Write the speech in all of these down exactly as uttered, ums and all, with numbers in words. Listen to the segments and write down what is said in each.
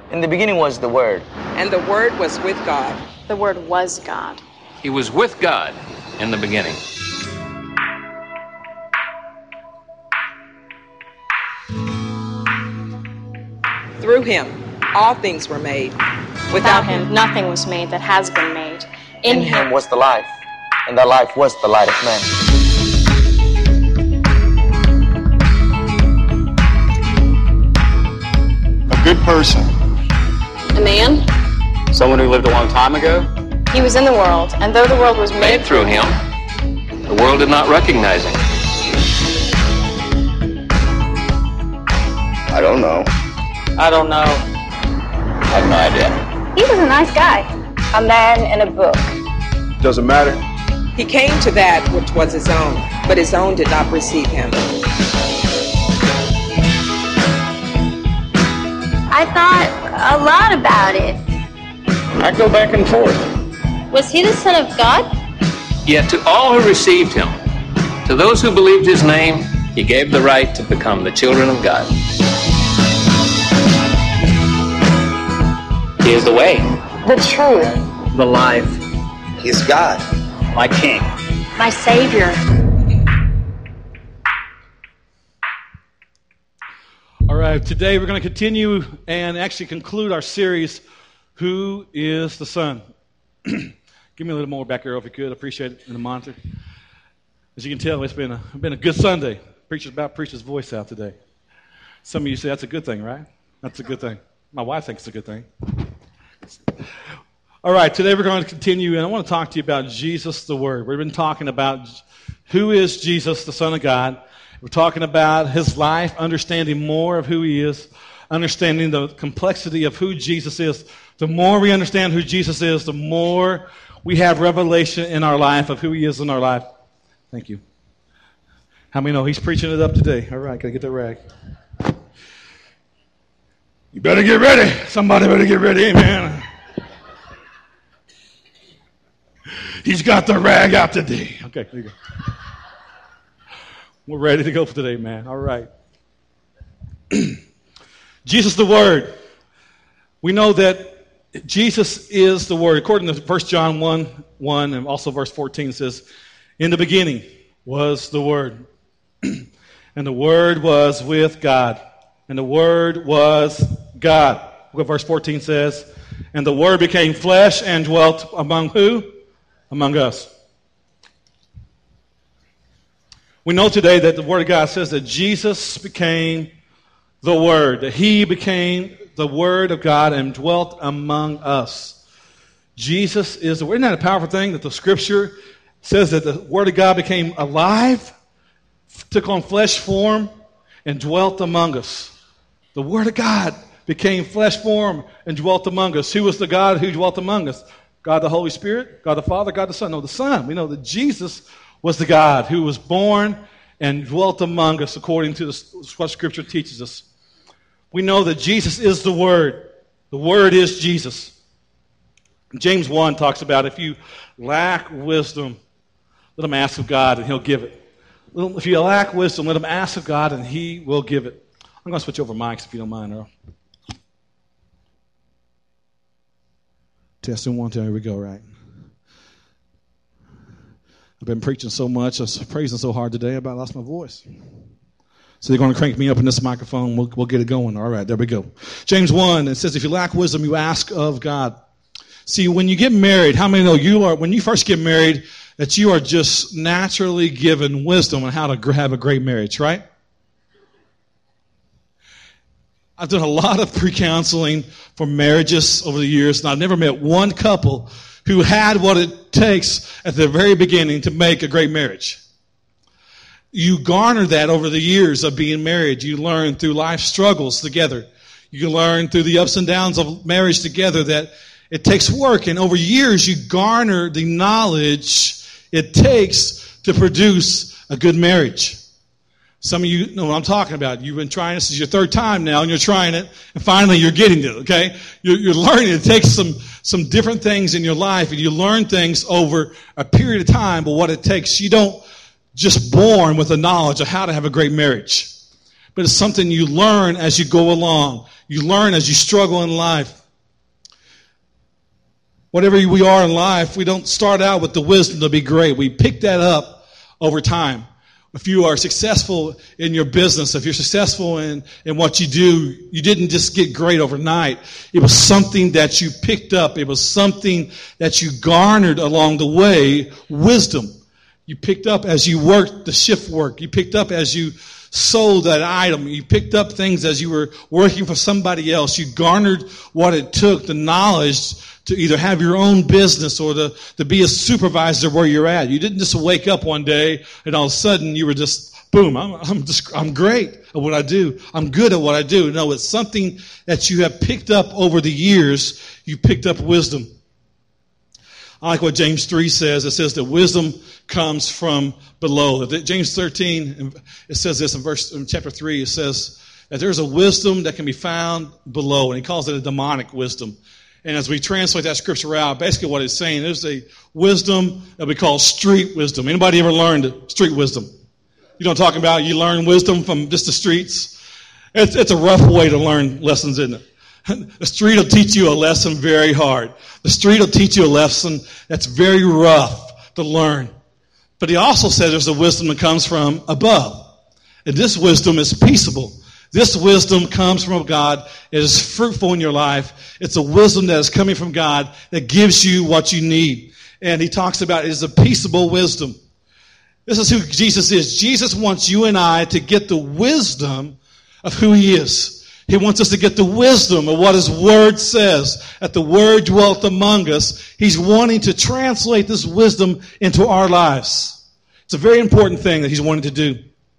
In the beginning was the Word. And the Word was with God. The Word was God. He was with God in the beginning. Through him, all things were made. Without, Without him, him, nothing was made that has been made. In, In him was the life, and the life was the light of men. A good person. A man. Someone who lived a long time ago. He was in the world, and though the world was made, Made through him, the world did not recognize him. I don't know. I don't know. I have no idea. He was a nice guy. A man in a book. Doesn't matter. he came to that which was his own, but his own did not receive him. I thought a lot about it. I go back and forth. Was he the Son of God? Yet to all who received him, to those who believed his name, he gave the right to become the children of God. He is the way, The truth. The life. He's God. My King. My Savior. All right, today we're going to continue and actually conclude our series, Who is the Son? Give me a little more back there if you could. I appreciate it in the monitor. As you can tell, it's been a, been a good Sunday. Preacher's about preacher's voice out today. Some of you say that's a good thing, right? That's a good thing. My wife thinks it's a good thing. All right, today we're going to continue, and I want to talk to you about Jesus the Word. We've been talking about who is Jesus, the Son of God. We're talking about his life, understanding more of who he is, understanding the complexity of who Jesus is. The more we understand who Jesus is, the more we have revelation in our life of who he is in our life. Thank you. How many know he's preaching it up today? All right, got to get that rag. You better get ready. Somebody better get ready, amen. He's got the rag out today. Okay, there you go. We're ready to go for today, man. All right. Jesus the Word. We know that Jesus is the Word. According to First John one, one and also verse fourteen says, in the beginning was the Word. And the Word was with God. And the Word was God. Look what verse fourteen says. And the Word became flesh and dwelt among who? Among us. We know today that the Word of God says that Jesus became the Word, that he became the Word of God and dwelt among us. Jesus is the Word. Isn't that a powerful thing that the Scripture says that the Word of God became alive, took on flesh form, and dwelt among us? The Word of God became flesh form and dwelt among us. Who was the God who dwelt among us? God the Holy Spirit, God the Father, God the Son. No, the Son. We know that Jesus was the God who was born and dwelt among us according to the, what Scripture teaches us. We know that Jesus is the Word. The Word is Jesus. James one talks about if you lack wisdom, let him ask of God and he'll give it. If you lack wisdom, let him ask of God and he will give it. I'm going to switch over mics if you don't mind, Earl. Testing one, two, here we go, right? I've been preaching so much, I was praising so hard today, I about lost my voice. So they're going to crank me up in this microphone, we'll, we'll get it going. All right, there we go. James one, it says, if you lack wisdom, you ask of God. See, when you get married, how many know you are, when you first get married, that you are just naturally given wisdom on how to have a great marriage, right? I've done a lot of pre-counseling for marriages over the years, and I've never met one couple who had what it takes at the very beginning to make a great marriage. You garner that over the years of being married. You learn through life struggles together. You learn through the ups and downs of marriage together that it takes work, and over years you garner the knowledge it takes to produce a good marriage. Some of you know what I'm talking about. You've been trying this. This is your third time now, and you're trying it, and finally you're getting it, okay? You're, you're learning. It takes some, some different things in your life, and you learn things over a period of time, but what it takes, you don't just born with the knowledge of how to have a great marriage. but it's something you learn as you go along. You learn as you struggle in life. Whatever we are in life, we don't start out with the wisdom to be great. We pick that up over time. If you are successful in your business, if you're successful in, in what you do, you didn't just get great overnight. It was something that you picked up. It was something that you garnered along the way, wisdom. You picked up as you worked the shift work. You picked up as you sold that item. You picked up things as you were working for somebody else. You garnered what it took, the knowledge to either have your own business or to, to be a supervisor where you're at. You didn't just wake up one day and all of a sudden you were just, boom, I'm, I'm just, I'm great at what I do. I'm good at what I do. No, it's something that you have picked up over the years. You picked up wisdom. I like what James three says. It says that wisdom comes from below. James thirteen, it says this in verse, in chapter three, it says that there's a wisdom that can be found below, and he calls it a demonic wisdom. And as we translate that scripture out, basically what it's saying, there's a wisdom that we call street wisdom. Anybody ever learned street wisdom? You know what I'm talking about? You learn wisdom from just the streets. It's, it's a rough way to learn lessons, isn't it? The street will teach you a lesson very hard. The street will teach you a lesson that's very rough to learn. But he also says there's a wisdom that comes from above. And this wisdom is peaceable. This wisdom comes from God. It is fruitful in your life. It's a wisdom that is coming from God that gives you what you need. And he talks about it is a peaceable wisdom. This is who Jesus is. Jesus wants you and I to get the wisdom of who he is. He wants us to get the wisdom of what his word says. That the word dwelt among us. He's wanting to translate this wisdom into our lives. It's a very important thing that he's wanting to do.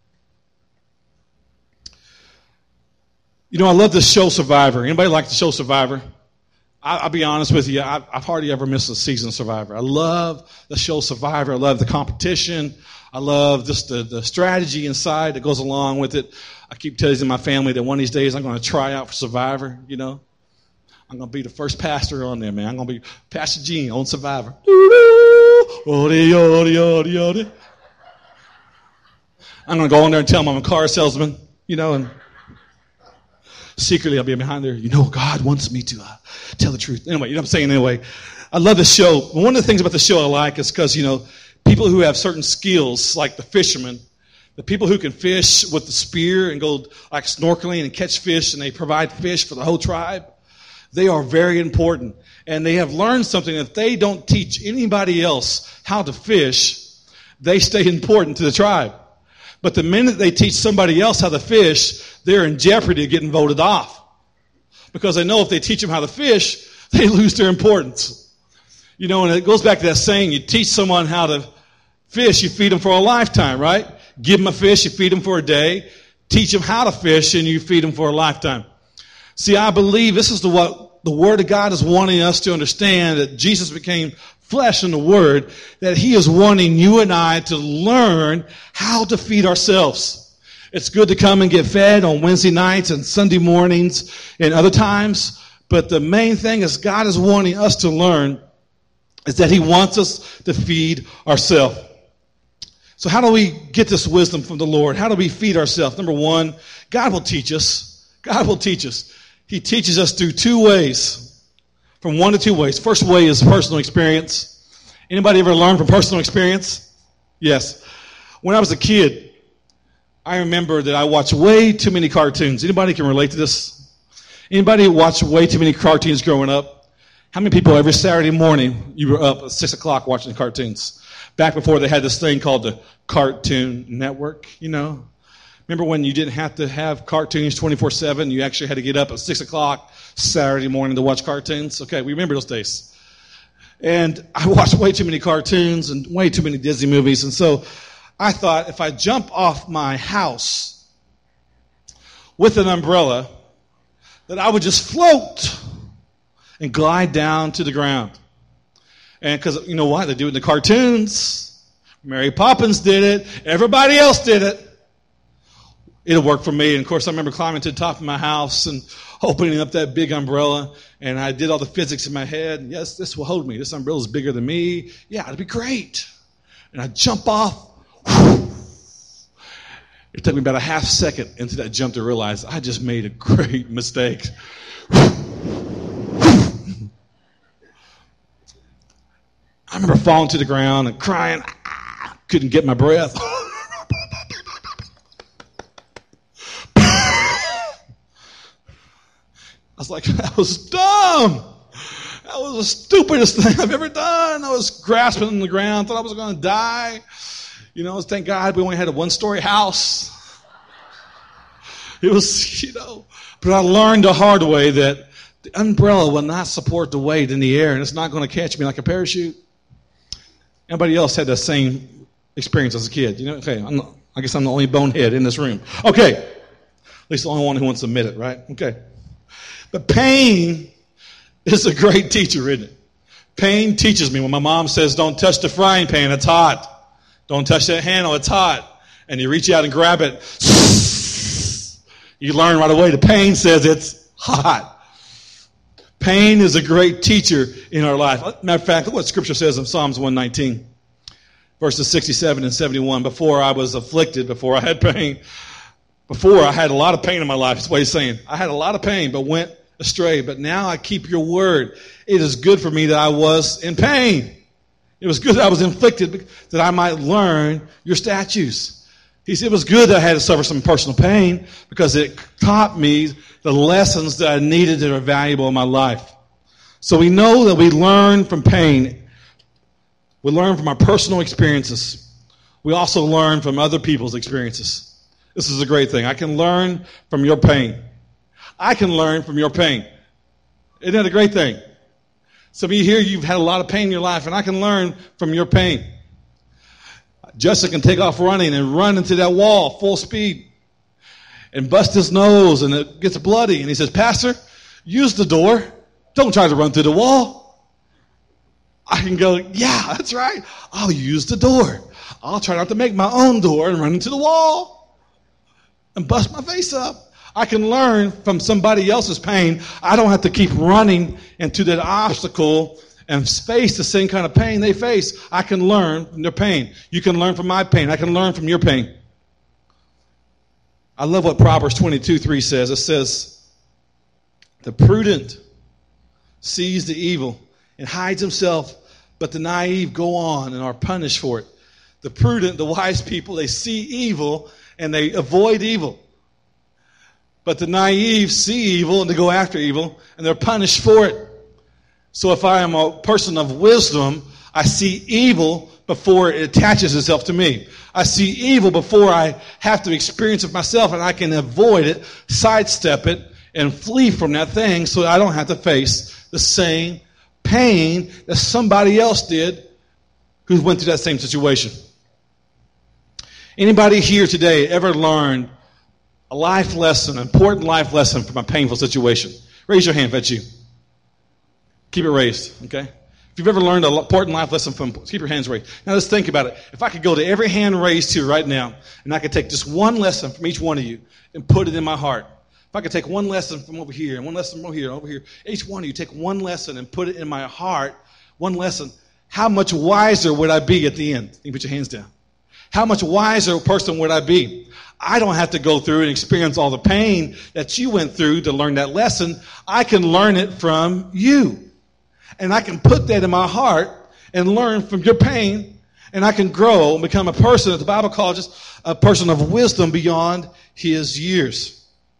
You know, I love this show Survivor. Anybody like the show Survivor? I, I'll be honest with you. I, I've hardly ever missed a season of Survivor. I love the show Survivor. I love the competition. I love just the, the strategy inside that goes along with it. I keep telling my family that one of these days I'm going to try out for Survivor, you know. I'm going to be the first pastor on there, man. I'm going to be Pastor Gene on Survivor. I'm going to go in there and tell them I'm a car salesman, you know, and secretly I'll be behind there. You know, God wants me to uh, tell the truth. Anyway, you know what I'm saying? Anyway, I love this show. One of the things about the show I like is because, you know, people who have certain skills, like the fishermen, the people who can fish with the spear and go like snorkeling and catch fish and they provide fish for the whole tribe, they are very important. And they have learned something that they don't teach anybody else how to fish, they stay important to the tribe. But the minute they teach somebody else how to fish, they're in jeopardy of getting voted off. Because they know if they teach them how to fish, they lose their importance. You know, and it goes back to that saying, you teach someone how to fish, you feed them for a lifetime, right? Give them a fish, you feed them for a day. Teach them how to fish, and you feed them for a lifetime. See, I believe this is the, what the Word of God is wanting us to understand, that Jesus became flesh in the Word, that he is wanting you and I to learn how to feed ourselves. It's good to come and get fed on Wednesday nights and Sunday mornings and other times, but the main thing is God is wanting us to learn is that he wants us to feed ourselves. So how do we get this wisdom from the Lord? How do we feed ourselves? Number one, God will teach us. God will teach us. He teaches us through two ways. From one to two ways. First way is personal experience. Anybody ever learn from personal experience? Yes. When I was a kid, I remember that I watched way too many cartoons. Anybody can relate to this? Anybody watched way too many cartoons growing up? How many people every Saturday morning you were up at six o'clock watching the cartoons? Back before they had this thing called the Cartoon Network, you know? Remember when you didn't have to have cartoons twenty-four seven? You actually had to get up at six o'clock Saturday morning to watch cartoons? Okay, we remember those days. And I watched way too many cartoons and way too many Disney movies. And so I thought if I jump off my house with an umbrella, that I would just float and glide down to the ground. And because, you know what? They do it in the cartoons. Mary Poppins did it. Everybody else did it. It'll work for me. And, of course, I remember climbing to the top of my house and opening up that big umbrella. And I did all the physics in my head. And yes, this will hold me. This umbrella's bigger than me. Yeah, it'll be great. And I jump off. And It took me about a half second into that jump to realize I just made a great mistake. I remember falling to the ground and crying. Ah, couldn't get my breath. I was like, that was dumb. That was the stupidest thing I've ever done. I was grasping on the ground, thought I was going to die. You know, thank God we only had a one-story house. It was, you know, but I learned the hard way that the umbrella will not support the weight in the air, and it's not going to catch me like a parachute. Anybody else had the same experience as a kid? You know, okay, I'm not, I guess I'm the only bonehead in this room. Okay, at least the only one who wants to admit it, right? Okay. But pain is a great teacher, isn't it? Pain teaches me. When my mom says, don't touch the frying pan, it's hot. Don't touch that handle, it's hot. And you reach out and grab it. You learn right away the pain says it's hot. Pain is a great teacher in our life. Matter of fact, look what Scripture says in Psalms one nineteen, verses sixty-seven and seventy-one. Before I was afflicted, before I had pain, before I had a lot of pain in my life, that's what he's saying. I had a lot of pain, but went astray. But now I keep your word. It is good for me that I was in pain. It was good that I was inflicted that I might learn your statutes. He said it was good that I had to suffer some personal pain because it taught me the lessons that I needed that are valuable in my life. So we know that we learn from pain. We learn from our personal experiences. We also learn from other people's experiences. This is a great thing. I can learn from your pain. I can learn from your pain. Isn't that a great thing? Some of you here, you've had a lot of pain in your life, and I can learn from your pain. Justin can take off running and run into that wall full speed and bust his nose, and it gets bloody. And he says, Pastor, use the door. Don't try to run through the wall. I can go, yeah, that's right. I'll use the door. I'll try not to make my own door and run into the wall and bust my face up. I can learn from somebody else's pain. I don't have to keep running into that obstacle and face the same kind of pain they face. I can learn from their pain. You can learn from my pain. I can learn from your pain. I love what Proverbs twenty-two three says. It says, the prudent sees the evil and hides himself, but the naive go on and are punished for it. The prudent, the wise people, they see evil and they avoid evil. But the naive see evil and they go after evil and they're punished for it. So if I am a person of wisdom, I see evil before it attaches itself to me. I see evil before I have to experience it myself, and I can avoid it, sidestep it, and flee from that thing so I don't have to face the same pain that somebody else did who went through that same situation. Anybody here today ever learned a life lesson, an important life lesson from a painful situation? Raise your hand if that's you. Keep it raised, okay? If you've ever learned an important life lesson from, keep your hands raised. Now let's think about it. If I could go to every hand raised here right now, and I could take just one lesson from each one of you and put it in my heart. If I could take one lesson from over here and one lesson from over here and over here, each one of you take one lesson and put it in my heart, one lesson, how much wiser would I be at the end? You can put your hands down. How much wiser person would I be? I don't have to go through and experience all the pain that you went through to learn that lesson. I can learn it from you. And I can put that in my heart and learn from your pain. And I can grow and become a person that the Bible calls a person of wisdom beyond his years.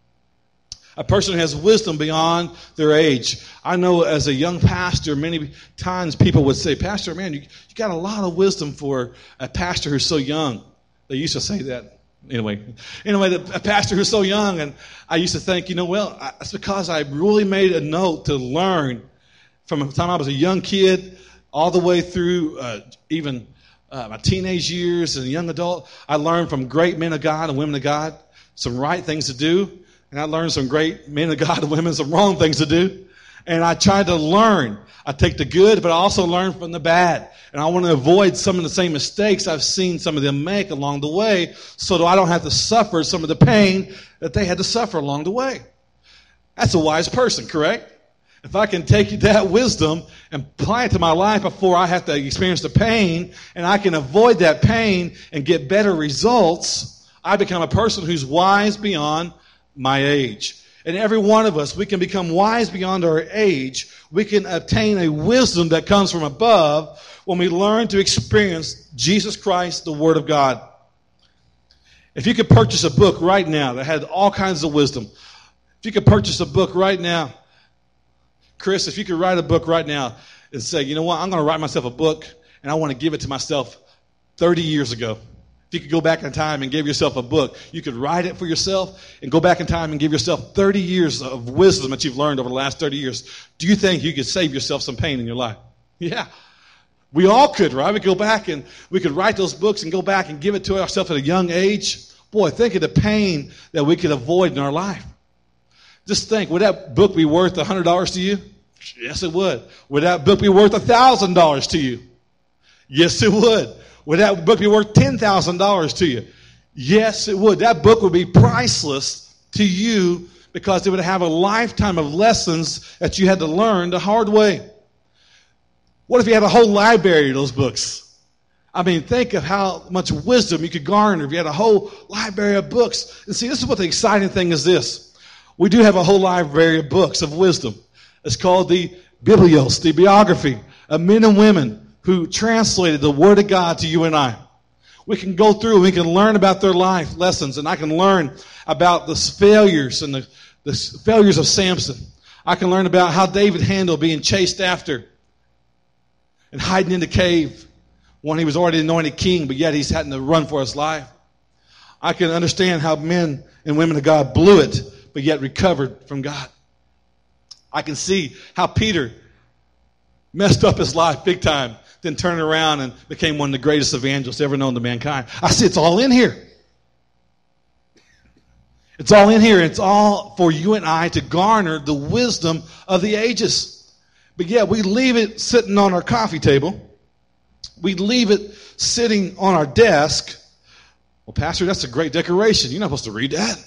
A person who has wisdom beyond their age. I know as a young pastor, many times people would say, Pastor, man, you, you got a lot of wisdom for a pastor who's so young. They used to say that. Anyway, anyway, the, a pastor who's so young, and I used to think, you know, well, I, it's because I really made a note to learn from the time I was a young kid all the way through uh, even uh, my teenage years and young adult. I learned from great men of God and women of God some right things to do. And I learned some great men of God and women some wrong things to do. And I tried to learn. I take the good, but I also learn from the bad. And I want to avoid some of the same mistakes I've seen some of them make along the way so that I don't have to suffer some of the pain that they had to suffer along the way. That's a wise person, correct? If I can take that wisdom and apply it to my life before I have to experience the pain, and I can avoid that pain and get better results, I become a person who's wise beyond my age. And every one of us, we can become wise beyond our age. We can obtain a wisdom that comes from above when we learn to experience Jesus Christ, the Word of God. If you could purchase a book right now that had all kinds of wisdom, if you could purchase a book right now, Chris, if you could write a book right now and say, you know what, I'm going to write myself a book and I want to give it to myself thirty years ago. If you could go back in time and give yourself a book, you could write it for yourself and go back in time and give yourself thirty years of wisdom that you've learned over the last thirty years. Do you think you could save yourself some pain in your life? Yeah. We all could, right? We could go back and we could write those books and go back and give it to ourselves at a young age. Boy, think of the pain that we could avoid in our life. Just think, would that book be worth one hundred dollars to you? Yes, it would. Would that book be worth one thousand dollars to you? Yes, it would. Would that book be worth ten thousand dollars to you? Yes, it would. That book would be priceless to you because it would have a lifetime of lessons that you had to learn the hard way. What if you had a whole library of those books? I mean, think of how much wisdom you could garner if you had a whole library of books. And see, this is what the exciting thing is this. We do have a whole library of books of wisdom. It's called the Biblios, the biography of men and women who translated the Word of God to you and I. We can go through and we can learn about their life lessons, and I can learn about the failures and the, the failures of Samson. I can learn about how David handled being chased after and hiding in the cave when he was already anointed king, but yet he's having to run for his life. I can understand how men and women of God blew it, but yet recovered from God. I can see how Peter messed up his life big time, then turned around and became one of the greatest evangelists ever known to mankind. I see it's all in here. It's all in here. It's all for you and I to garner the wisdom of the ages. But yet we leave it sitting on our coffee table. We leave it sitting on our desk. Well, Pastor, that's a great decoration. You're not supposed to read that.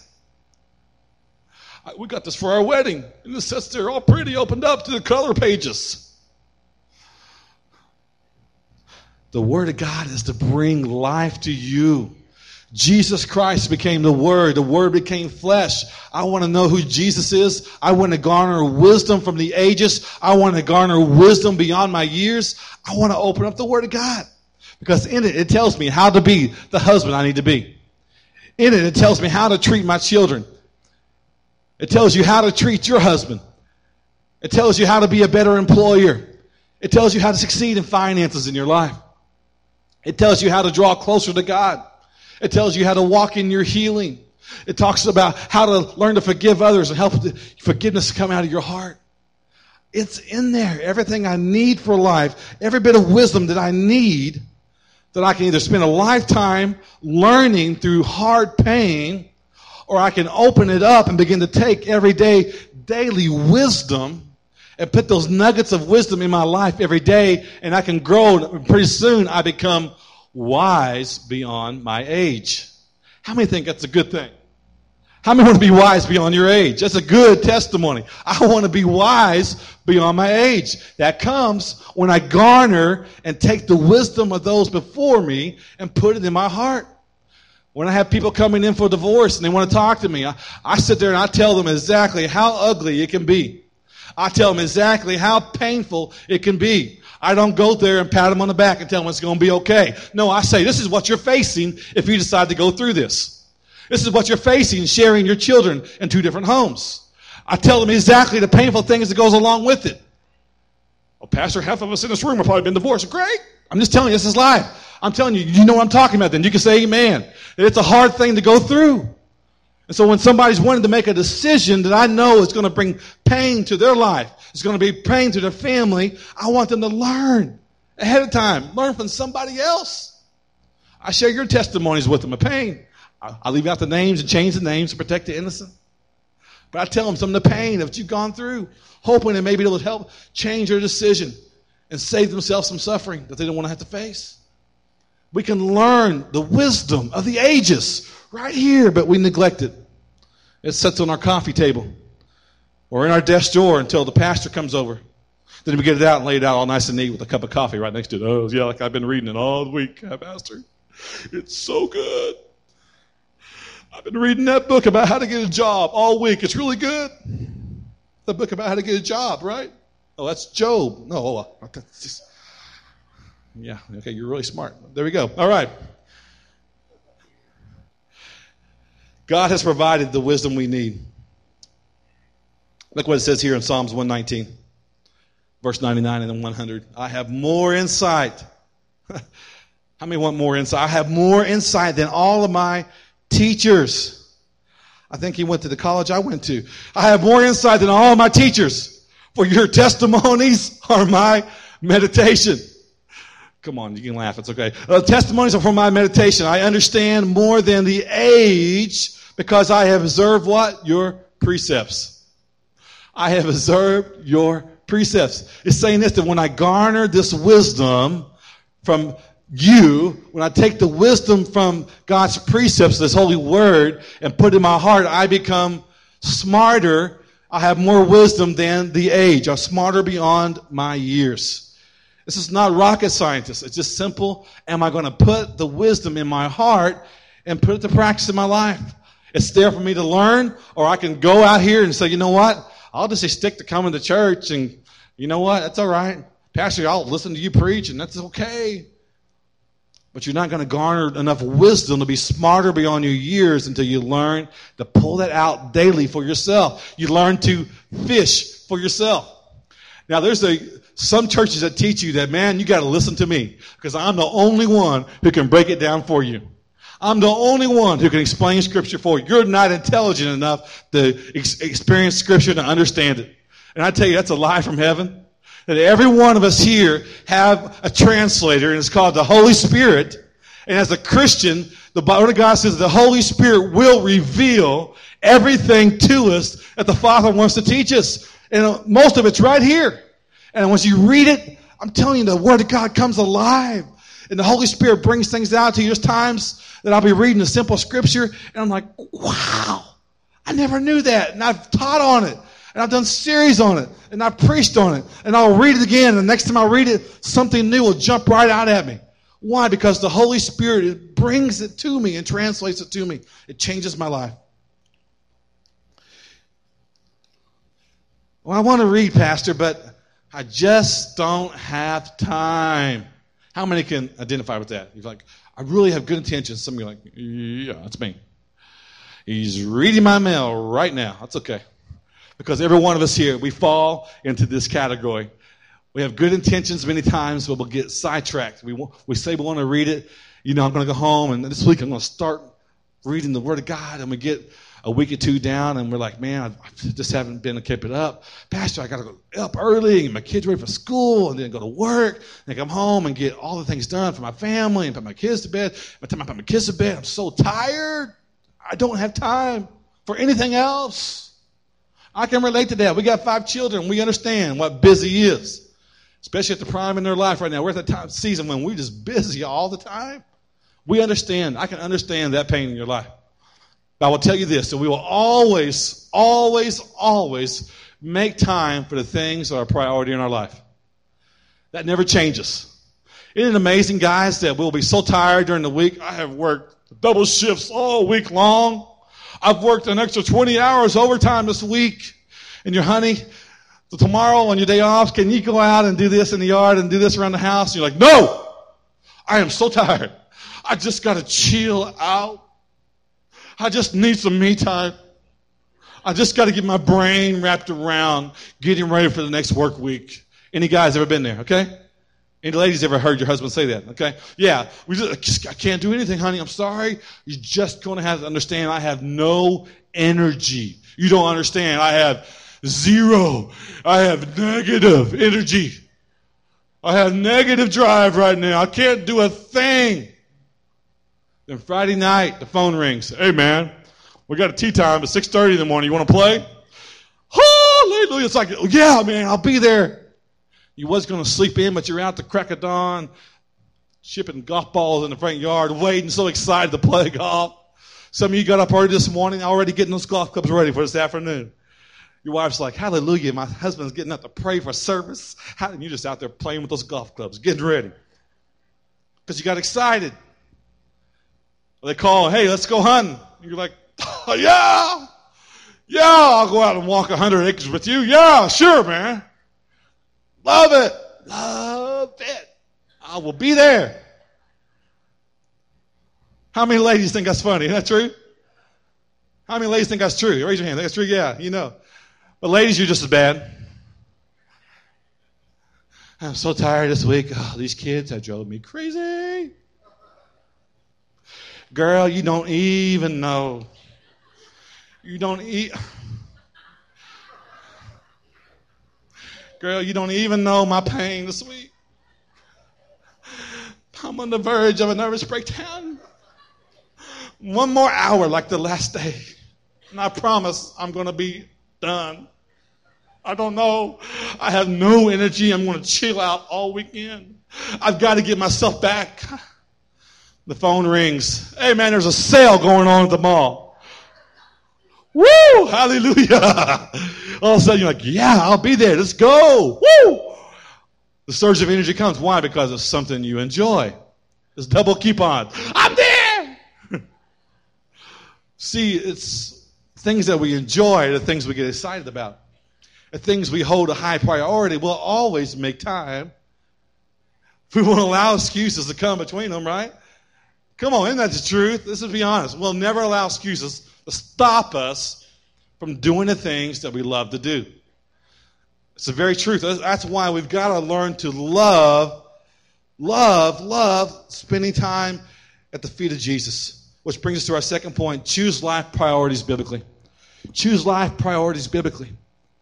We got this for our wedding. And it sits there all pretty, opened up to the color pages. The Word of God is to bring life to you. Jesus Christ became the Word. The Word became flesh. I want to know who Jesus is. I want to garner wisdom from the ages. I want to garner wisdom beyond my years. I want to open up the Word of God. Because in it, it tells me how to be the husband I need to be. In it, it tells me how to treat my children. It tells you how to treat your husband. It tells you how to be a better employer. It tells you how to succeed in finances in your life. It tells you how to draw closer to God. It tells you how to walk in your healing. It talks about how to learn to forgive others and help forgiveness come out of your heart. It's in there. Everything I need for life, every bit of wisdom that I need, that I can either spend a lifetime learning through hard pain, or I can open it up and begin to take everyday, daily wisdom and put those nuggets of wisdom in my life every day, and I can grow. Pretty soon I become wise beyond my age. How many think that's a good thing? How many want to be wise beyond your age? That's a good testimony. I want to be wise beyond my age. That comes when I garner and take the wisdom of those before me and put it in my heart. When I have people coming in for divorce and they want to talk to me, I, I sit there and I tell them exactly how ugly it can be. I tell them exactly how painful it can be. I don't go there and pat them on the back and tell them it's going to be okay. No, I say, this is what you're facing if you decide to go through this. This is what you're facing sharing your children in two different homes. I tell them exactly the painful things that goes along with it. Well, Pastor, half of us in this room have probably been divorced. Great. I'm just telling you, this is life. I'm telling you, you know what I'm talking about then. You can say amen. It's a hard thing to go through. And so when somebody's wanting to make a decision that I know is going to bring pain to their life, it's going to be pain to their family, I want them to learn ahead of time. Learn from somebody else. I share your testimonies with them of pain. I leave out the names and change the names to protect the innocent. But I tell them some of the pain that you've gone through, hoping that maybe it'll help change their decision and save themselves some suffering that they don't want to have to face. We can learn the wisdom of the ages right here, but we neglect it. It sits on our coffee table or in our desk drawer until the pastor comes over. Then we get it out and lay it out all nice and neat with a cup of coffee right next to it. Oh, yeah, like I've been reading it all week, huh, Pastor? It's so good. I've been reading that book about how to get a job all week. It's really good. The book about how to get a job, right? Oh, that's Job. No, oh, that's just, yeah, okay, you're really smart. There we go. All right. God has provided the wisdom we need. Look what it says here in Psalms one nineteen, verse ninety-nine and then one hundred. I have more insight. How many want more insight? I have more insight than all of my teachers. I think he went to the college I went to. I have more insight than all of my teachers, for your testimonies are my meditation. Come on, you can laugh. It's okay. Uh, testimonies are for my meditation. I understand more than the age because I have observed what? Your precepts. I have observed your precepts. It's saying this, that when I garner this wisdom from you, when I take the wisdom from God's precepts, this holy word, and put it in my heart, I become smarter. I have more wisdom than the age. I'm smarter beyond my years. This is not rocket scientist. It's just simple. Am I going to put the wisdom in my heart and put it to practice in my life? It's there for me to learn, or I can go out here and say, you know what? I'll just stick to coming to church, and you know what? That's all right. Pastor, I'll listen to you preach, and that's okay. But you're not going to garner enough wisdom to be smarter beyond your years until you learn to pull that out daily for yourself. You learn to fish for yourself. Now, there's a some churches that teach you that, man, you got to listen to me because I'm the only one who can break it down for you. I'm the only one who can explain Scripture for you. You're not intelligent enough to ex- experience Scripture to understand it. And I tell you, that's a lie from heaven. That every one of us here have a translator, and it's called the Holy Spirit. And as a Christian, the Word of God says the Holy Spirit will reveal everything to us that the Father wants to teach us. And most of it's right here. And once you read it, I'm telling you, the Word of God comes alive. And the Holy Spirit brings things out to you. There's times that I'll be reading a simple scripture, and I'm like, wow, I never knew that. And I've taught on it. And I've done series on it. And I've preached on it. And I'll read it again. And the next time I read it, something new will jump right out at me. Why? Because the Holy Spirit, it brings it to me and translates it to me. It changes my life. Well, I want to read, Pastor, but I just don't have time. How many can identify with that? You're like, I really have good intentions. Some of you are like, yeah, that's me. He's reading my mail right now. That's okay. Because every one of us here, we fall into this category. We have good intentions many times, but we'll get sidetracked. We we say we want to read it. You know, I'm going to go home, and this week I'm going to start reading the Word of God. And we get a week or two down, and we're like, man, I just haven't been able to keep it up. Pastor, I got to go up early and get my kids ready for school, and then go to work, and come home and get all the things done for my family and put my kids to bed. By the time I put my kids to bed, I'm so tired. I don't have time for anything else. I can relate to that. We got five children. We understand what busy is, especially at the prime in their life right now. We're at the time season when we're just busy all the time. We understand. I can understand that pain in your life. But I will tell you this, that we will always, always, always make time for the things that are a priority in our life. That never changes. Isn't it amazing, guys, that we'll be so tired during the week? I have worked double shifts all week long. I've worked an extra twenty hours overtime this week. And your honey, so tomorrow on your day off, can you go out and do this in the yard and do this around the house? And you're like, no, I am so tired. I just got to chill out. I just need some me time. I just got to get my brain wrapped around getting ready for the next work week. Any guys ever been there, okay? Any ladies ever heard your husband say that, okay? Yeah, we just, I can't do anything, honey. I'm sorry. You're just going to have to understand I have no energy. You don't understand. I have zero. I have negative energy. I have negative drive right now. I can't do a thing. Then Friday night, the phone rings. Hey, man, we got a tea time at six thirty in the morning. You want to play? Hallelujah. It's like, yeah, man, I'll be there. You was going to sleep in, but you're out the crack of dawn, shipping golf balls in the front yard, waiting, so excited to play golf. Some of you got up early this morning, already getting those golf clubs ready for this afternoon. Your wife's like, hallelujah, my husband's getting up to pray for service. And you're just out there playing with those golf clubs, getting ready. Because you got excited. They call, hey, let's go hunting. You're like, Yeah. Yeah, I'll go out and walk a hundred acres with you. Yeah, sure, man. Love it. Love it. I will be there. How many ladies think that's funny? Isn't that true? How many ladies think that's true? Raise your hand. Think that's true? Yeah, you know. But ladies, you're just as bad. I'm so tired this week. Oh, these kids have drove me crazy. Girl, you don't even know. You don't eat. Girl, you don't even know my pain this week. I'm on the verge of a nervous breakdown. One more hour like the last day. And I promise I'm going to be done. I don't know. I have no energy. I'm going to chill out all weekend. I've got to get myself back. The phone rings. Hey, man, there's a sale going on at the mall. Woo! Hallelujah! All of a sudden, you're like, yeah, I'll be there. Let's go. Woo! The surge of energy comes. Why? Because it's something you enjoy. It's double coupon. I'm there! See, it's things that we enjoy, the things we get excited about. The things we hold a high priority, we'll always make time. We won't allow excuses to come between them, right? Come on, isn't that the truth? Let's just be honest. We'll never allow excuses to stop us from doing the things that we love to do. It's the very truth. That's why we've got to learn to love, love, love spending time at the feet of Jesus. Which brings us to our second point. Choose life priorities biblically. Choose life priorities biblically.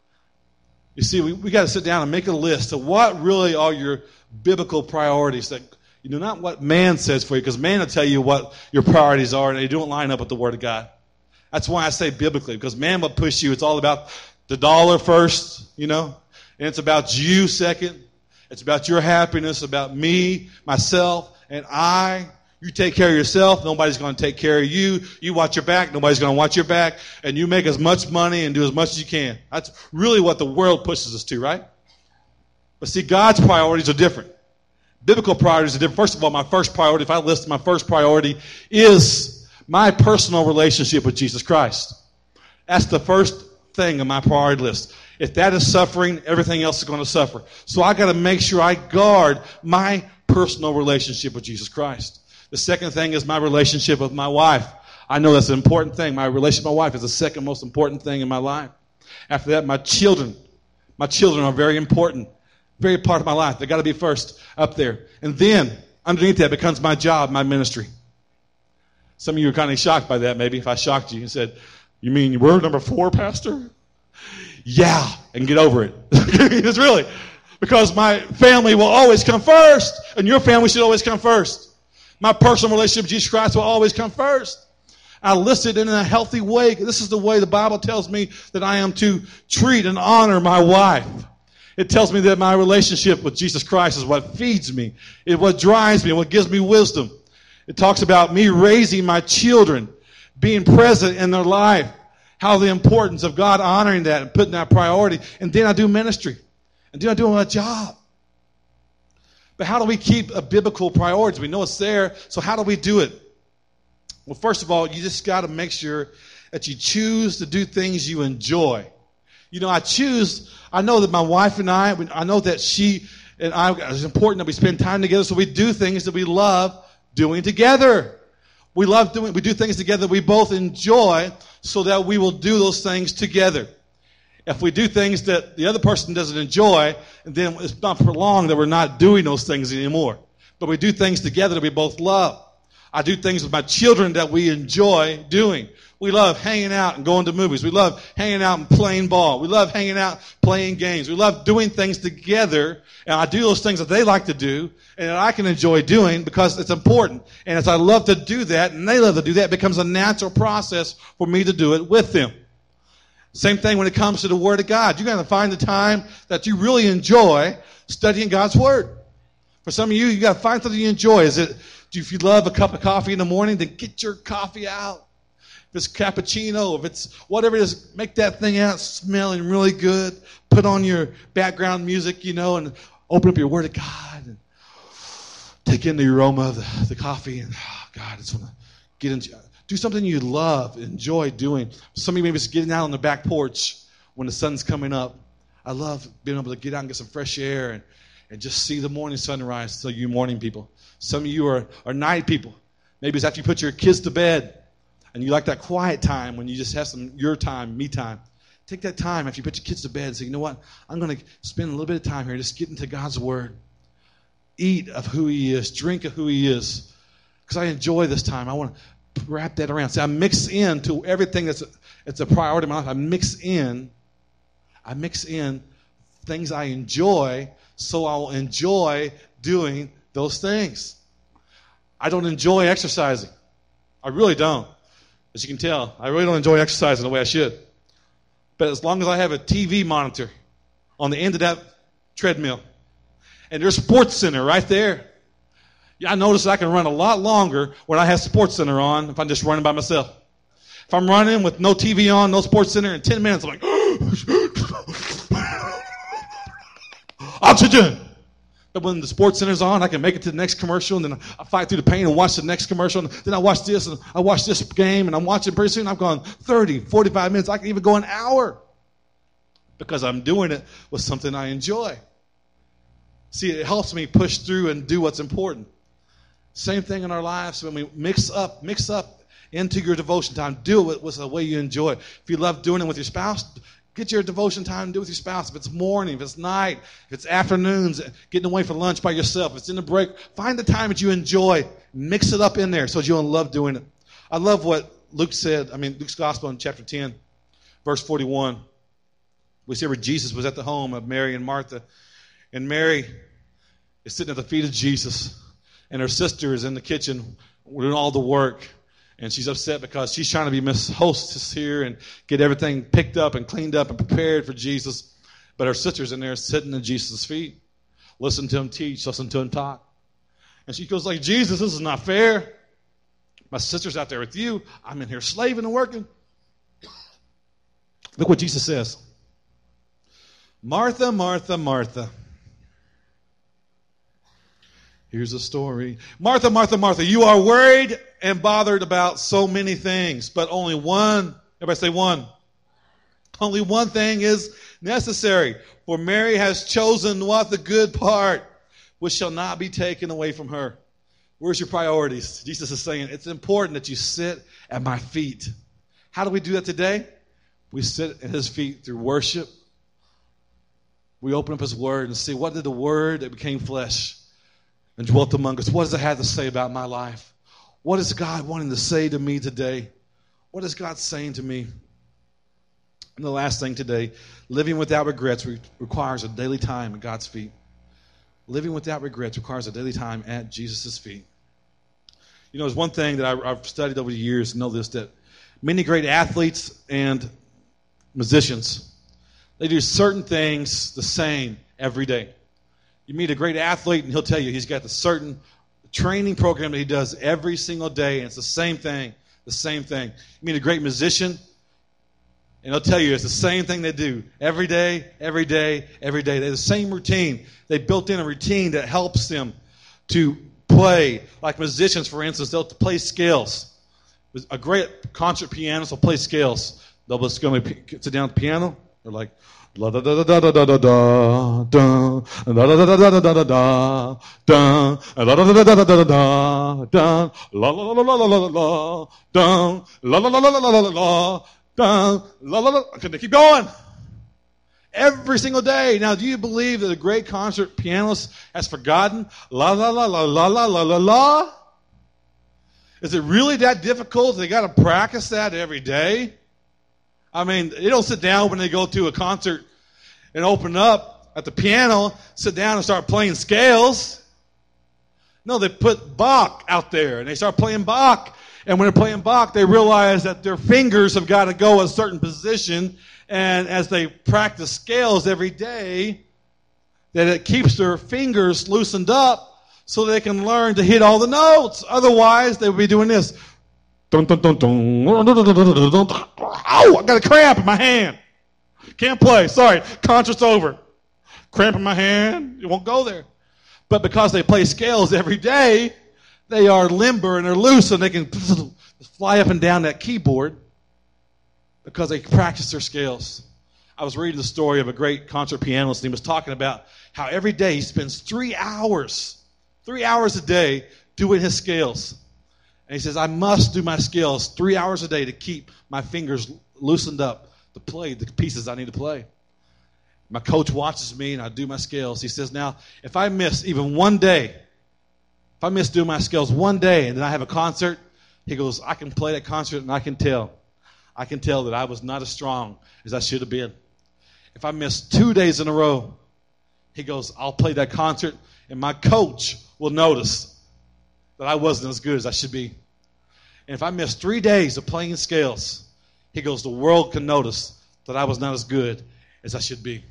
You see, we, we got to sit down and make a list of what really are your biblical priorities. That you know, not what man says for you, because man will tell you what your priorities are, and they don't line up with the Word of God. That's why I say biblically, because man will push you. It's all about the dollar first, you know, and it's about you second. It's about your happiness, about me, myself, and I. You take care of yourself, nobody's going to take care of you. You watch your back, nobody's going to watch your back. And you make as much money and do as much as you can. That's really what the world pushes us to, right? But see, God's priorities are different. Biblical priorities are different. First of all, my first priority, if I list my first priority, is my personal relationship with Jesus Christ. That's the first thing on my priority list. If that is suffering, everything else is going to suffer. So I got to make sure I guard my personal relationship with Jesus Christ. The second thing is my relationship with my wife. I know that's an important thing. My relationship with my wife is the second most important thing in my life. After that, my children. My children are very important. Very part of my life. They've got to be first up there. And then, underneath that becomes my job, my ministry. Some of you are kind of shocked by that, maybe, if I shocked you and said, you mean we're number four, Pastor? Yeah, and get over it. It's really, because my family will always come first, and your family should always come first. My personal relationship with Jesus Christ will always come first. I list it in a healthy way. This is the way the Bible tells me that I am to treat and honor my wife. It tells me that my relationship with Jesus Christ is what feeds me. It's what drives me, what gives me wisdom. It talks about me raising my children, being present in their life, how the importance of God honoring that and putting that priority. And then I do ministry. And then I do my job. But how do we keep a biblical priority? We know it's there, so how do we do it? Well, first of all, you just got to make sure that you choose to do things you enjoy. You know, I choose, I know that my wife and I, I know that she and I, it's important that we spend time together, so we do things that we love doing together. We love doing, we do things together that we both enjoy, so that we will do those things together. If we do things that the other person doesn't enjoy, then it's not for long that we're not doing those things anymore. But we do things together that we both love. I do things with my children that we enjoy doing. We love hanging out and going to movies. We love hanging out and playing ball. We love hanging out, playing games. We love doing things together. And I do those things that they like to do and that I can enjoy doing because it's important. And as I love to do that and they love to do that, it becomes a natural process for me to do it with them. Same thing when it comes to the Word of God. You got to find the time that you really enjoy studying God's Word. For some of you, you got to find something you enjoy. Is it, if you love a cup of coffee in the morning, then get your coffee out. If it's cappuccino, if it's whatever it is, make that thing out smelling really good. Put on your background music, you know, and open up your Word of God and take in the aroma of the, the coffee. And oh God, I just want to get into. Do something you love, enjoy doing. Some of you maybe just getting out on the back porch when the sun's coming up. I love being able to get out and get some fresh air and, and just see the morning sunrise. So you morning people. Some of you are, are night people. Maybe it's after you put your kids to bed and you like that quiet time when you just have some your time, me time. Take that time after you put your kids to bed and say, you know what? I'm going to spend a little bit of time here just get into God's Word. Eat of who He is. Drink of who He is. Because I enjoy this time. I want to wrap that around. See, I mix into everything that's a, it's a priority in my life. I mix in, I mix in things I enjoy so I'll enjoy doing those things. I don't enjoy exercising. I really don't. As you can tell, I really don't enjoy exercising the way I should. But as long as I have a T V monitor on the end of that treadmill, and there's Sports Center right there, yeah, I notice I can run a lot longer when I have Sports Center on if I'm just running by myself. If I'm running with no T V on, no Sports Center, in ten minutes, I'm like, oxygen. But when the Sports Center's on, I can make it to the next commercial, and then I fight through the pain and watch the next commercial, and then I watch this, and I watch this game, and I'm watching pretty soon. I've gone thirty, forty-five minutes. I can even go an hour because I'm doing it with something I enjoy. See, it helps me push through and do what's important. Same thing in our lives when we mix up, mix up into your devotion time. Do it with the way you enjoy it. If you love doing it with your spouse, get your devotion time and do it with your spouse. If it's morning, if it's night, if it's afternoons, getting away for lunch by yourself, if it's in the break, find the time that you enjoy. Mix it up in there so you'll love doing it. I love what Luke said. I mean, Luke's Gospel in chapter ten, verse forty-one. We see where Jesus was at the home of Mary and Martha. And Mary is sitting at the feet of Jesus. And her sister is in the kitchen doing all the work. And she's upset because she's trying to be Miss Hostess here and get everything picked up and cleaned up and prepared for Jesus. But her sister's in there sitting at Jesus' feet. Listen to him teach, listen to him talk. And she goes like, Jesus, this is not fair. My sister's out there with you. I'm in here slaving and working. Look what Jesus says. Martha, Martha, Martha. Here's a story. Martha, Martha, Martha, you are worried and bothered about so many things, but only one, everybody say one. Only one thing is necessary. For Mary has chosen what? The good part, which shall not be taken away from her. Where's your priorities? Jesus is saying it's important that you sit at my feet. How do we do that today? We sit at his feet through worship. We open up his word and see what did the word that became flesh and dwelt among us. What does it have to say about my life? What is God wanting to say to me today? What is God saying to me? And the last thing today, living without regrets re- requires a daily time at God's feet. Living without regrets requires a daily time at Jesus' feet. You know, there's one thing that I, I've studied over the years, know this, that many great athletes and musicians, they do certain things the same every day. You meet a great athlete, and he'll tell you he's got the certain training program that he does every single day, and it's the same thing, the same thing. You meet a great musician, and he'll tell you it's the same thing they do every day, every day, every day. They have the same routine. They built in a routine that helps them to play. Like musicians, for instance, they'll play scales. A great concert pianist will play scales. They'll just go and sit down at the piano. They're like, la da da da da da da da da la da da da da da da da da la da da da da da da da da la la la la la la la da la la la la la la la da la la la. Can they keep going? Every single day. Now, do you believe that a great concert pianist has forgotten la la la la la la la la la? Is it really that difficult? They got to practice that every day. I mean, they don't sit down when they go to a concert and open up at the piano, sit down and start playing scales. No, they put Bach out there and they start playing Bach. And when they're playing Bach, they realize that their fingers have got to go a certain position. And as they practice scales every day, that it keeps their fingers loosened up so they can learn to hit all the notes. Otherwise, they would be doing this. Dun, dun, dun, dun. Ow, I got a cramp in my hand. Can't play. Sorry, concert's over. Cramp in my hand. You won't go there. But because they play scales every day, they are limber and they're loose and they can fly up and down that keyboard because they practice their scales. I was reading the story of a great concert pianist, and he was talking about how every day he spends three hours, three hours a day doing his scales. And he says, I must do my scales three hours a day to keep my fingers loosened up to play the pieces I need to play. My coach watches me, and I do my scales. He says, now, if I miss even one day, if I miss doing my scales one day and then I have a concert, he goes, I can play that concert and I can tell. I can tell that I was not as strong as I should have been. If I miss two days in a row, he goes, I'll play that concert and my coach will notice that I wasn't as good as I should be. And if I miss three days of playing scales, he goes, the world can notice that I was not as good as I should be.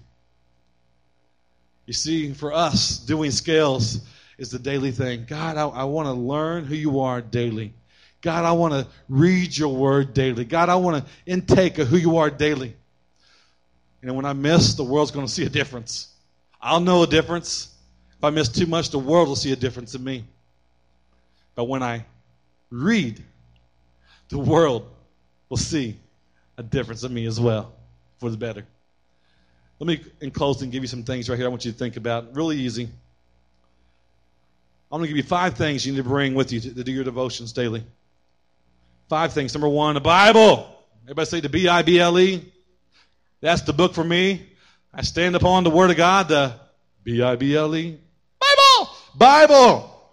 You see, for us, doing scales is the daily thing. God, I, I want to learn who you are daily. God, I want to read your word daily. God, I want to intake of who you are daily. And when I miss, the world's going to see a difference. I'll know a difference. If I miss too much, the world will see a difference in me. But when I read, the world will see a difference in me as well, for the better. Let me, in closing, give you some things right here I want you to think about. Really easy. I'm going to give you five things you need to bring with you to, to do your devotions daily. Five things. Number one, the Bible. Everybody say the B I B L E. That's the book for me. I stand upon the Word of God, the B I B L E. Bible! Bible!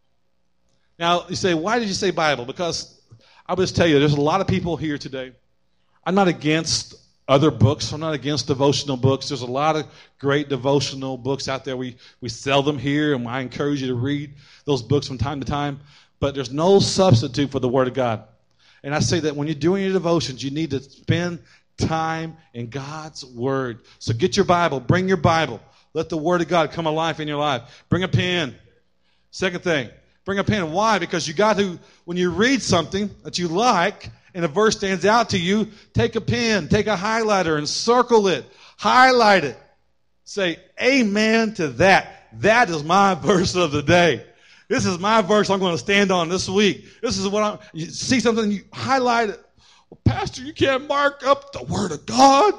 Now, you say, why did you say Bible? Because I will just tell you, there's a lot of people here today. I'm not against other books. I'm not against devotional books. There's a lot of great devotional books out there. We, we sell them here, and I encourage you to read those books from time to time. But there's no substitute for the Word of God. And I say that when you're doing your devotions, you need to spend time in God's Word. So get your Bible. Bring your Bible. Let the Word of God come alive in your life. Bring a pen. Second thing, bring a pen. Why? Because you got to, when you read something that you like and a verse stands out to you, take a pen, take a highlighter and circle it. Highlight it. Say, amen to that. That is my verse of the day. This is my verse I'm going to stand on this week. This is what I'm, you see something, you highlight it. Well, Pastor, you can't mark up the Word of God.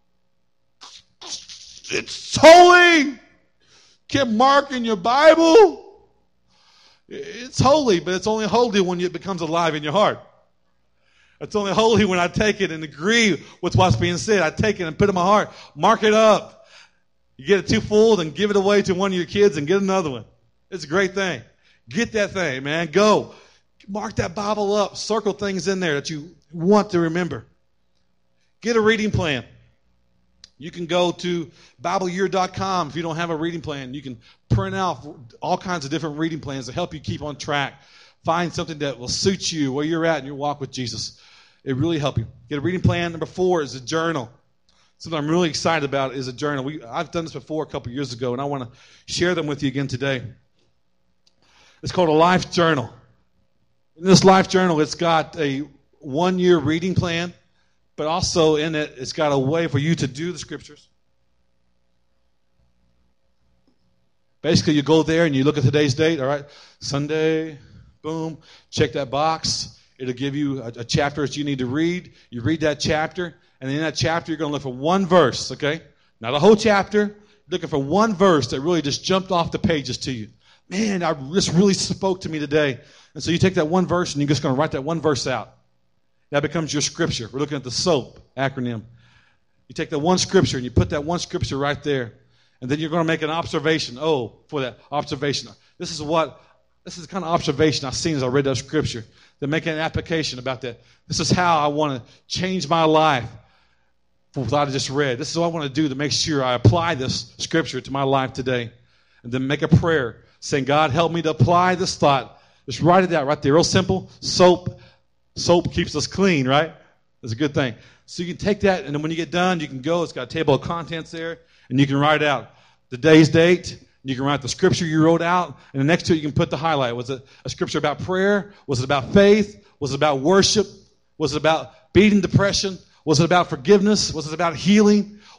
It's holy. Can't mark in your Bible. It's holy, but it's only holy when it becomes alive in your heart. It's only holy when I take it and agree with what's being said. I take it and put it in my heart. Mark it up. You get it too full, then give it away to one of your kids and get another one. It's a great thing. Get that thing, man. Go. Mark that Bible up. Circle things in there that you want to remember. Get a reading plan. You can go to Bible year dot com if you don't have a reading plan. You can print out all kinds of different reading plans to help you keep on track. Find something that will suit you where you're at in your walk with Jesus. It really help you. Get a reading plan. Number four is a journal. Something I'm really excited about is a journal. We, I've done this before a couple years ago, and I want to share them with you again today. It's called a life journal. In this life journal, it's got a one-year reading plan, but also in it, it's got a way for you to do the scriptures. Basically, you go there and you look at today's date, all right, Sunday, boom, check that box. It'll give you a, a chapter that you need to read. You read that chapter, and in that chapter, you're going to look for one verse, okay? Not a whole chapter. You're looking for one verse that really just jumped off the pages to you. Man, I, this really spoke to me today. And so you take that one verse, and you're just going to write that one verse out. That becomes your scripture. We're looking at the SOAP acronym. You take that one scripture, and you put that one scripture right there. And then you're going to make an observation. Oh, for that observation. This is what, this is the kind of observation I've seen as I read that scripture. Then make an application about that. This is how I want to change my life for what I just read. This is what I want to do to make sure I apply this scripture to my life today. And then make a prayer saying, God, help me to apply this thought. Just write it out right there. Real simple. Soap. Soap keeps us clean, right? That's a good thing. So you can take that, and then when you get done, you can go. It's got a table of contents there, and you can write out the day's date. You can write the scripture you wrote out, and then next to it, you can put the highlight. Was it a scripture about prayer? Was it about faith? Was it about worship? Was it about beating depression? Was it about forgiveness? Was it about healing?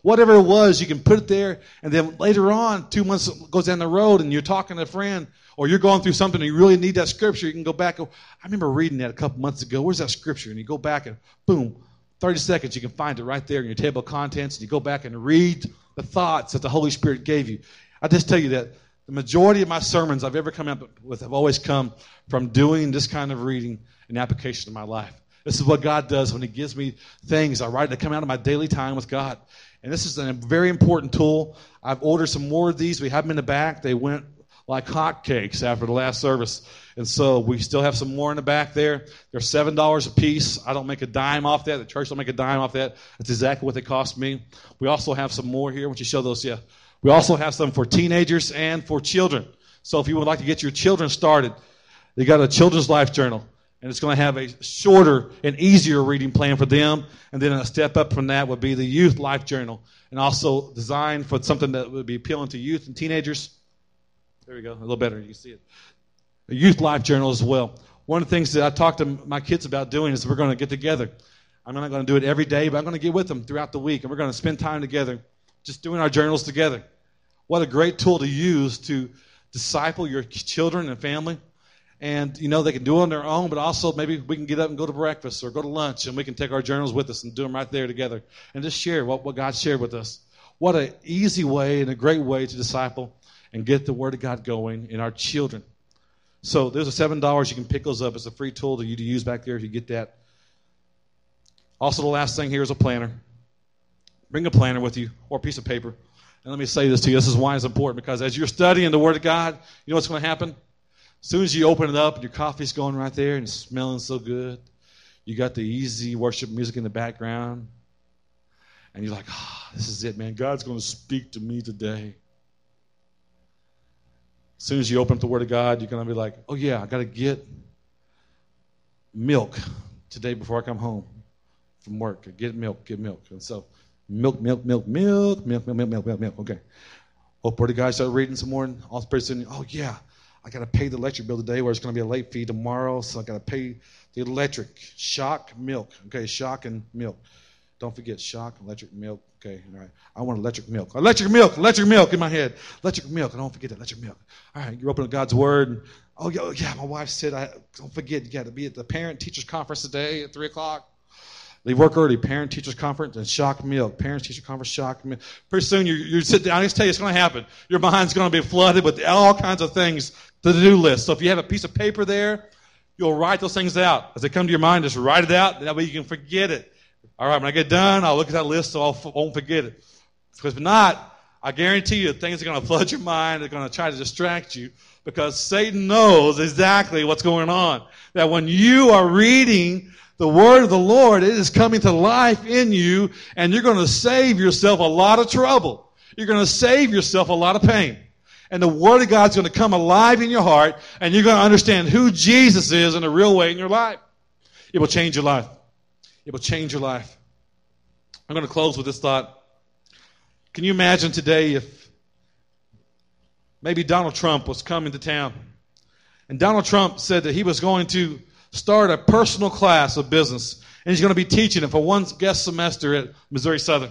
Whatever it was, you can put it there, and then later on, two months goes down the road, and you're talking to a friend, or you're going through something and you really need that scripture, you can go back. I remember reading that a couple months ago. Where's that scripture? And you go back and boom, thirty seconds, you can find it right there in your table of contents, and you go back and read the thoughts that the Holy Spirit gave you. I just tell you that the majority of my sermons I've ever come up with have always come from doing this kind of reading and application in my life. This is what God does when he gives me things. I write to come out of my daily time with God. And this is a very important tool. I've ordered some more of these. We have them in the back. They went like hotcakes after the last service. And so we still have some more in the back there. They're seven dollars a piece. I don't make a dime off that. The church don't make a dime off that. That's exactly what they cost me. We also have some more here. Why don't you show those? Yeah. We also have some for teenagers and for children. So if you would like to get your children started, they got a children's life journal. And it's going to have a shorter and easier reading plan for them. And then a step up from that would be the youth life journal. And also designed for something that would be appealing to youth and teenagers. There we go. A little better. You can see it. A youth life journal as well. One of the things that I talk to my kids about doing is we're going to get together. I'm not going to do it every day, but I'm going to get with them throughout the week. And we're going to spend time together just doing our journals together. What a great tool to use to disciple your children and family. And, you know, they can do it on their own, but also maybe we can get up and go to breakfast or go to lunch, and we can take our journals with us and do them right there together and just share what, what God shared with us. What an easy way and a great way to disciple and get the Word of God going in our children. So there's a seven dollars. You can pick those up. It's a free tool to you to use back there if you get that. Also, the last thing here is a planner. Bring a planner with you or a piece of paper. And let me say this to you. This is why it's important, because as you're studying the Word of God, you know what's going to happen? As soon as you open it up and your coffee's going right there and it's smelling so good, you got the easy worship music in the background, and you're like, ah, oh, this is it, man. God's going to speak to me today. As soon as you open up the Word of God, you're going to be like, oh, yeah, I got to get milk today before I come home from work. Get milk, get milk. And so milk, milk, milk, milk, milk, milk, milk, milk, milk, milk. Okay. Hope Word of God start reading some more, and all the person, oh, yeah. I got to pay the electric bill today, where it's going to be a late fee tomorrow, so I got to pay the electric. Shock, milk. Okay, shock and milk. Don't forget shock, electric, milk. Okay, all right. I want electric milk. Electric milk, electric milk in my head. Electric milk. I don't forget that electric milk. All right, you're opening God's Word. And, oh, yeah, yeah, my wife said, I don't forget, you got to be at the parent-teachers conference today at three o'clock. Leave work early, parent-teachers conference, and shock milk. Parents-teacher conference, shock milk. Pretty soon, you, you sit down. I just tell you, it's going to happen. Your mind's going to be flooded with all kinds of things, the to-do list. So if you have a piece of paper there, you'll write those things out. As they come to your mind, just write it out. That way you can forget it. All right, when I get done, I'll look at that list so I won't forget it. Because if not, I guarantee you things are going to flood your mind. They're going to try to distract you, because Satan knows exactly what's going on. That when you are reading the Word of the Lord, it is coming to life in you, and you're going to save yourself a lot of trouble. You're going to save yourself a lot of pain. And the Word of God's going to come alive in your heart, and you're going to understand who Jesus is in a real way in your life. It will change your life. It will change your life. I'm going to close with this thought. Can you imagine today if maybe Donald Trump was coming to town, and Donald Trump said that he was going to start a personal class of business, and he's going to be teaching it for one guest semester at Missouri Southern.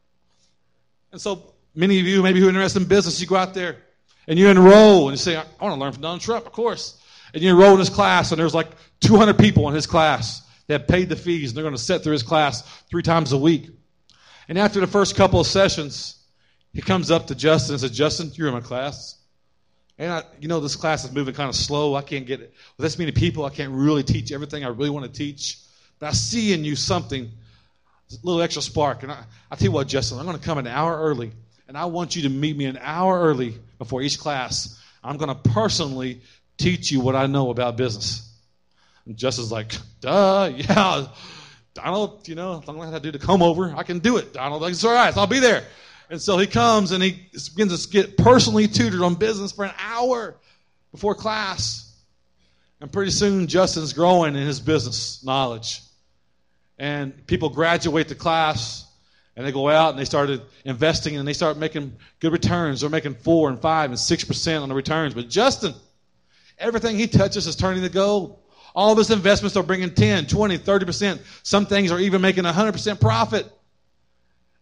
And so many of you, maybe who are interested in business, you go out there and you enroll, and you say, I want to learn from Donald Trump, of course. And you enroll in his class, and there's like two hundred people in his class that have paid the fees, and they're going to sit through his class three times a week. And after the first couple of sessions, he comes up to Justin and says, Justin, you're in my class. And, I, you know, this class is moving kind of slow. I can't get it. With this many people, I can't really teach everything I really want to teach. But I see in you something, a little extra spark. And I, I tell you what, Justin, I'm going to come an hour early. And I want you to meet me an hour early before each class. I'm going to personally teach you what I know about business. And Justin's like, duh, yeah. Donald, you know, I don't know how to do the comb over. I can do it, Donald. Like, it's all right. I'll be there. And so he comes and he begins to get personally tutored on business for an hour before class. And pretty soon, Justin's growing in his business knowledge. And people graduate the class, and they go out and they started investing, and they start making good returns. They're making four and five and six percent on the returns. But Justin, everything he touches is turning to gold. All of his investments are bringing ten, twenty, thirty percent. Some things are even making one hundred percent profit.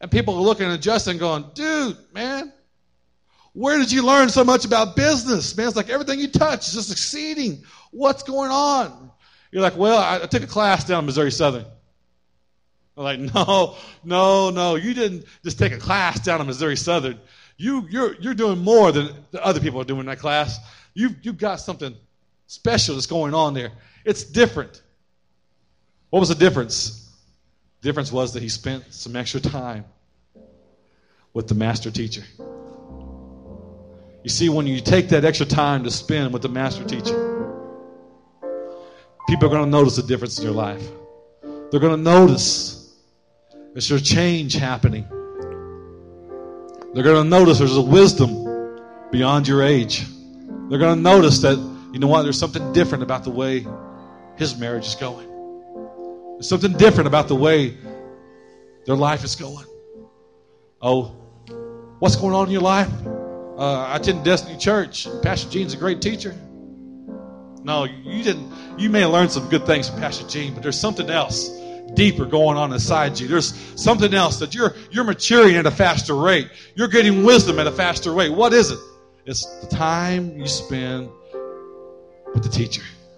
And people are looking at Justin going, dude, man, where did you learn so much about business? Man, it's like everything you touch is just succeeding. What's going on? You're like, well, I, I took a class down at Missouri Southern. I'm like, no, no, no. You didn't just take a class down at Missouri Southern. You, you're, you're doing more than the other people are doing in that class. You've, you've got something special that's going on there. It's different. What was the difference? The difference was that he spent some extra time with the master teacher. You see, when you take that extra time to spend with the master teacher, people are going to notice a difference in your life. They're going to notice there's a change happening. They're going to notice there's a wisdom beyond your age. They're going to notice that, you know what, there's something different about the way his marriage is going. There's something different about the way their life is going. Oh, what's going on in your life? Uh, I attend Destiny Church. Pastor Gene's a great teacher. No, you didn't. You may have learned some good things from Pastor Gene, but there's something else deeper going on inside you. There's something else that you're you're maturing at a faster rate. You're getting wisdom at a faster rate. What is it? It's the time you spend with the teacher.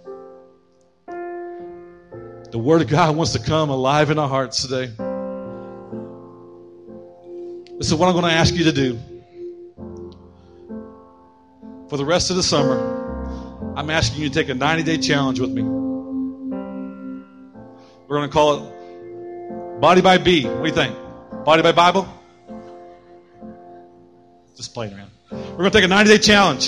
The Word of God wants to come alive in our hearts today. This is what I'm going to ask you to do. For the rest of the summer, I'm asking you to take a ninety-day challenge with me. We're going to call it Body by B. What do you think? Body by Bible? Just playing around. We're going to take a ninety-day challenge.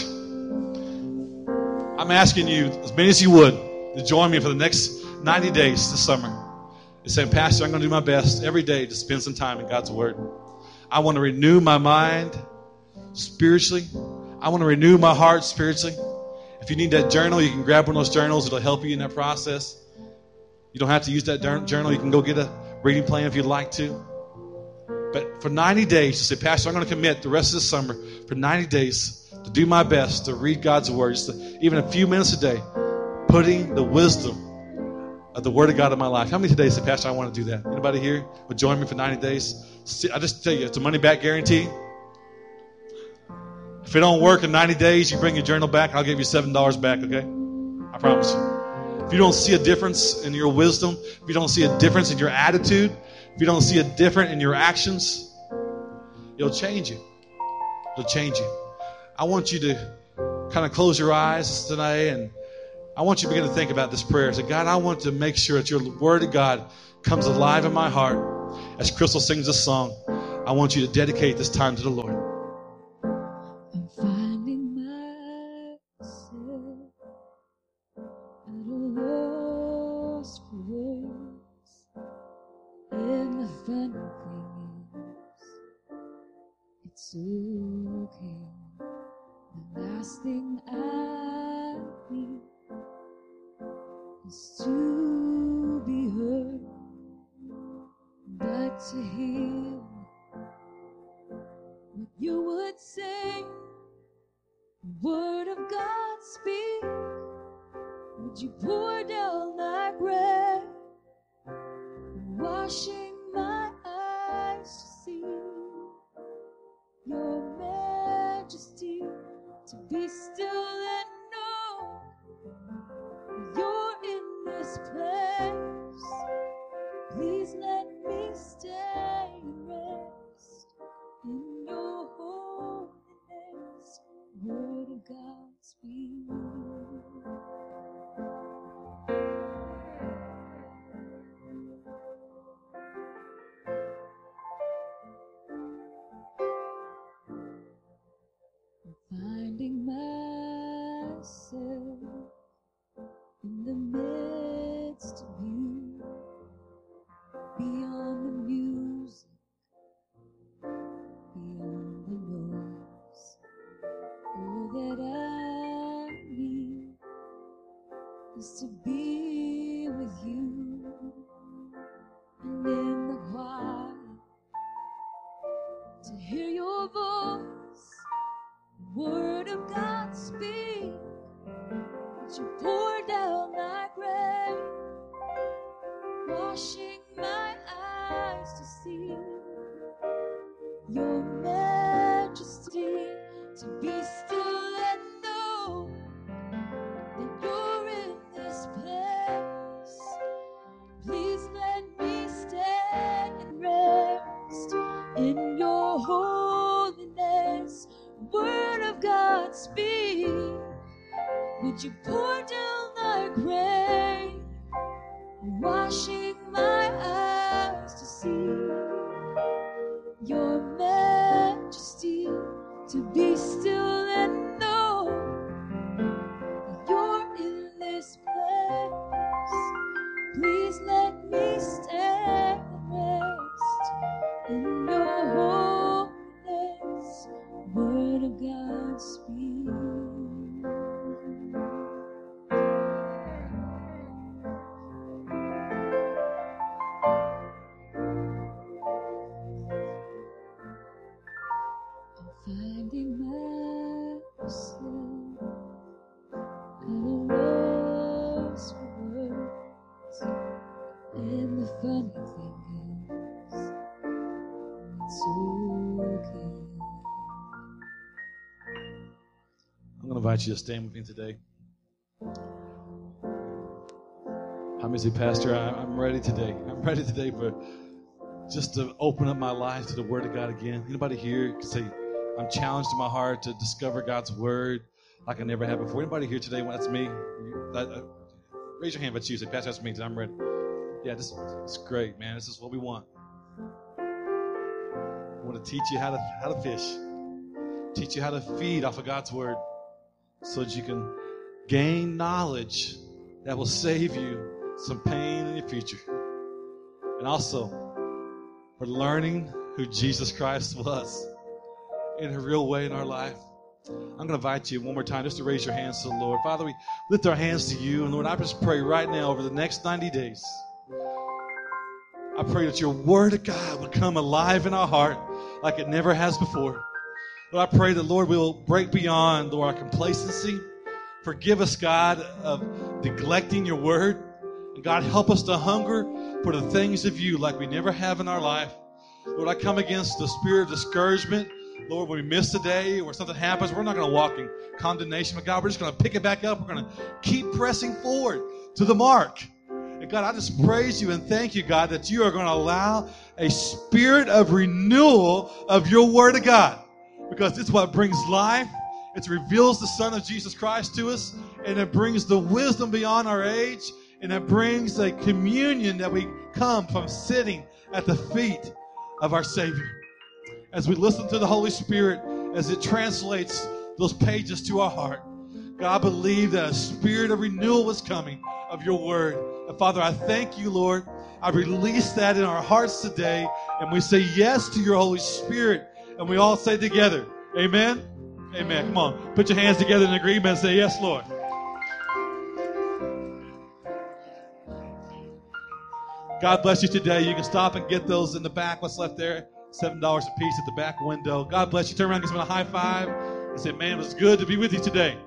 I'm asking you, as many as you would, to join me for the next ninety days this summer. You're saying, Pastor, I'm going to do my best every day to spend some time in God's Word. I want to renew my mind spiritually. I want to renew my heart spiritually. If you need that journal, you can grab one of those journals. It'll help you in that process. You don't have to use that journal. You can go get a reading plan if you'd like to. But for ninety days, you say, Pastor, I'm going to commit the rest of the summer for ninety days to do my best to read God's Word, just to, even a few minutes a day, putting the wisdom of the Word of God in my life. How many today say, Pastor, I want to do that? Anybody here would join me for ninety days? I just tell you, it's a money-back guarantee. If it don't work in ninety days, you bring your journal back, I'll give you seven dollars back, okay? I promise you. If you don't see a difference in your wisdom, if you don't see a difference in your attitude, if you don't see a difference in your actions, it'll change you. It'll change you. I want you to kind of close your eyes today, and I want you to begin to think about this prayer. Say, God, I want to make sure that your Word of God comes alive in my heart. As Crystal sings this song, I want you to dedicate this time to the Lord. I'm finding myself at a loss for words, and the funny thing is, it's okay. The last thing I need is to be heard, but to hear what you would say. Word of God speak, would you pour down like rain, washing my eyes to see your majesty, to be still and know you're in this place. Please let me stay and rest in your holiness. Word of God speak. Finding myself in the midst of you, beyond the music, beyond the noise. All that I need is to be with you, and in the quiet, to hear your voice. Word of God speak, would you pour down like rain, washing my eyes to see speak? Would you pour down thy grace, washing my eyes to see your majesty, to be still and know that you're in this place? Please let me stand and rest in your holiness. Word of God speak. Finding myself at a loss for words, and the funny thing is, it's okay. I'm going to invite you to stand with me today. How many say, Pastor, I, I'm ready today. I'm ready today for just to open up my life to the Word of God again. Anybody here can say, I'm challenged in my heart to discover God's Word like I never have before. Anybody here today? Well, that's me. That, uh, raise your hand if it's you. Say, Pastor, that's me. I'm ready. Yeah, this, this is great, man. This is what we want. I want to teach you how to how to fish. Teach you how to feed off of God's Word so that you can gain knowledge that will save you some pain in your future. And also for learning who Jesus Christ was in a real way in our life. I'm going to invite you one more time just to raise your hands to the Lord. Father, we lift our hands to you. And Lord, I just pray right now over the next ninety days, I pray that your Word of God would come alive in our heart like it never has before. Lord, I pray that, Lord, we will break beyond, Lord, our complacency. Forgive us, God, of neglecting your Word. And God, help us to hunger for the things of you like we never have in our life. Lord, I come against the spirit of discouragement. Lord, when we miss a day or something happens, we're not going to walk in condemnation. But God, we're just going to pick it back up. We're going to keep pressing forward to the mark. And God, I just praise you and thank you, God, that you are going to allow a spirit of renewal of your Word of God. Because it's what brings life. It reveals the Son of Jesus Christ to us. And it brings the wisdom beyond our age. And it brings a communion that we come from sitting at the feet of our Savior. As we listen to the Holy Spirit, as it translates those pages to our heart, God, I believe that a spirit of renewal is coming of your Word. And Father, I thank you, Lord. I release that in our hearts today, and we say yes to your Holy Spirit, and we all say together, amen? Amen. Come on, put your hands together in agreement and say, yes, Lord. God bless you today. You can stop and get those in the back. What's left there? seven dollars a piece at the back window. God bless you. Turn around and give someone a high five and say, man, it was good to be with you today.